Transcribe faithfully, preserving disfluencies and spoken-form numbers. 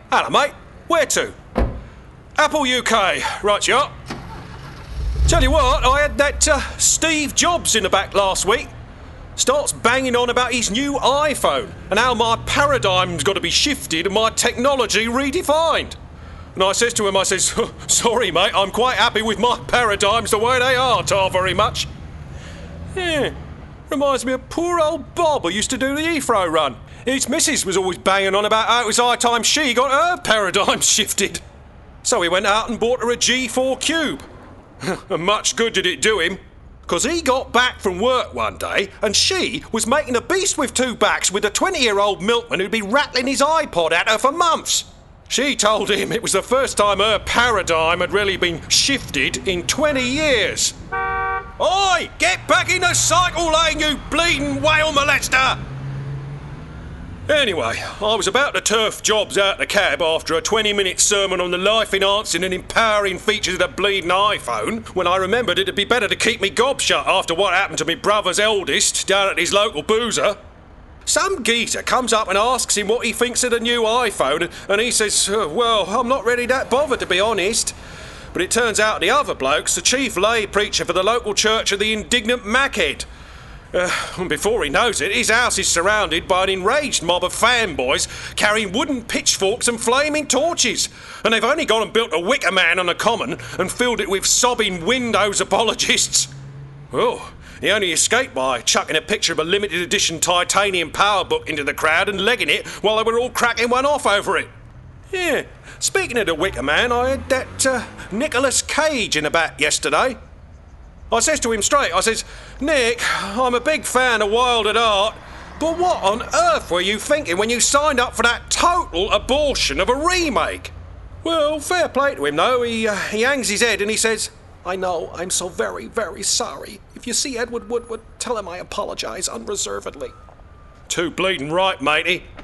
Hello, mate. Where to? Apple U K. Right, you are. Tell you what, I had that uh, Steve Jobs in the back last week. Starts banging on about his new iPhone and how my paradigm's got to be shifted and my technology redefined. And I says to him, I says, sorry, mate, I'm quite happy with my paradigms the way they are, tar very much. Yeah, reminds me of poor old Bob who used to do the Heathrow run. His missus was always banging on about how it was high time she got her paradigm shifted. So he went out and bought her a G four Cube. And much good did it do him, because he got back from work one day and she was making a beast with two backs with a twenty-year-old milkman who'd been rattling his iPod at her for months. She told him it was the first time her paradigm had really been shifted in twenty years. Oi! Get back in the cycle lane, you bleeding whale molester! Anyway, I was about to turf Jobs out the cab after a twenty-minute sermon on the life-enhancing and empowering features of the bleeding iPhone when I remembered it'd be better to keep me gob shut after what happened to me brother's eldest down at his local boozer. Some geezer comes up and asks him what he thinks of the new iPhone, and he says, oh, well, I'm not really that bothered, to be honest. But it turns out the other bloke's the chief lay preacher for the local church of the indignant Mackhead. Uh, and before he knows it, his house is surrounded by an enraged mob of fanboys carrying wooden pitchforks and flaming torches. And they've only gone and built a wicker man on the common and filled it with sobbing Windows apologists. Oh, he only escaped by chucking a picture of a limited edition titanium power book into the crowd and legging it while they were all cracking one off over it. Yeah, speaking of the wicker man, I had that uh, Nicolas Cage in the back yesterday. I says to him straight, I says, Nick, I'm a big fan of Wild at Heart, but what on earth were you thinking when you signed up for that total abortion of a remake? Well, fair play to him though, he, uh, he hangs his head and he says, I know, I'm so very, very sorry. If you see Edward Woodward, tell him I apologise unreservedly. Too bleeding right, matey.